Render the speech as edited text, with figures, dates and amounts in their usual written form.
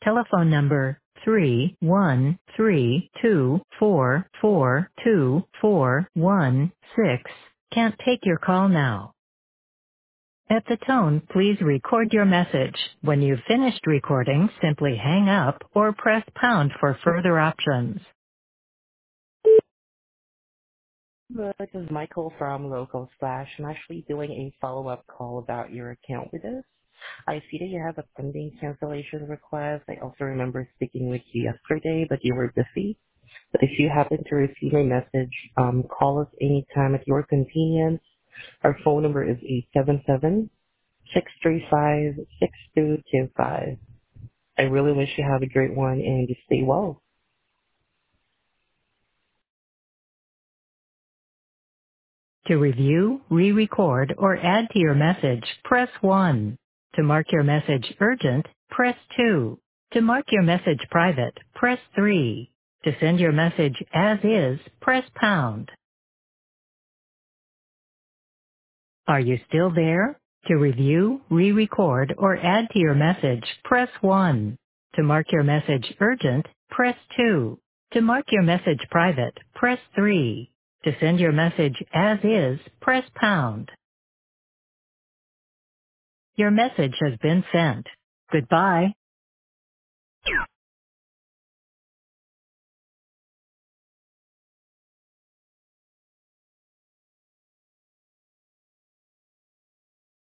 Telephone number 31324442416 can't take your call now. At the tone, please record your message. When you've finished recording, simply hang up or press pound for further options. This is Michael from Local Slash. I'm actually doing a follow-up call about your account with us. I see that you have a pending cancellation request. I also remember speaking with you yesterday, but you were busy. But if you happen to receive a message, call us anytime at your convenience. Our phone number is 877-635-6225. I really wish you have a great one and you stay well. To review, re-record, or add to your message, press 1. To mark your message urgent, press 2. To mark your message private, press 3. To send your message as is, press pound. Are you still there? To review, re-record, or add to your message, press 1. To mark your message urgent, press 2. To mark your message private, press 3. To send your message as is, press pound. Your message has been sent. Goodbye.